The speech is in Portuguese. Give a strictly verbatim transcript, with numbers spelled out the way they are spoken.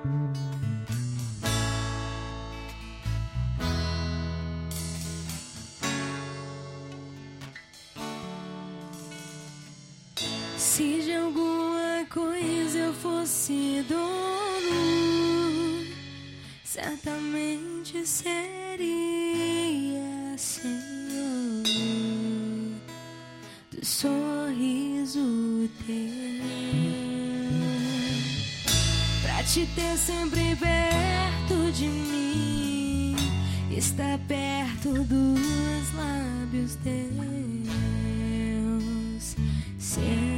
Se de alguma coisa eu fosse dono, certamente seria Senhor do sorriso teu, pra te ter sempre perto de mim, estar perto dos lábios teus. Senhor,